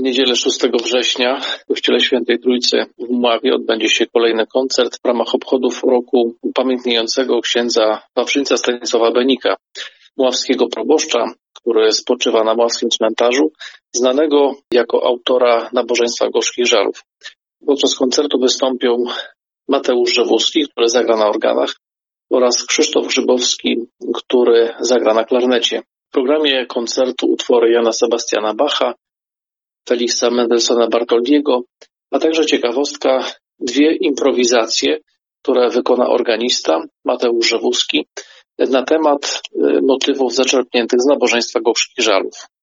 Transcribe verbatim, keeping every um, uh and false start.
niedzielę szóstego września w Kościele Świętej Trójcy w Mławie odbędzie się kolejny koncert w ramach obchodów roku upamiętniającego księdza Wawrzyńca Stanisława Benika, mławskiego proboszcza, który spoczywa na mławskim cmentarzu, znanego jako autora nabożeństwa gorzkich żalów. Podczas koncertu wystąpią Mateusz Rzewuski, który zagra na organach, oraz Krzysztof Grzybowski, który zagra na klarnecie. W programie koncertu utwory Jana Sebastiana Bacha, Feliksa Mendelssohna Bartoldiego, a także ciekawostka, dwie improwizacje, które wykona organista Mateusz Rzewuski na temat motywów zaczerpniętych z nabożeństwa gorzkich żalów.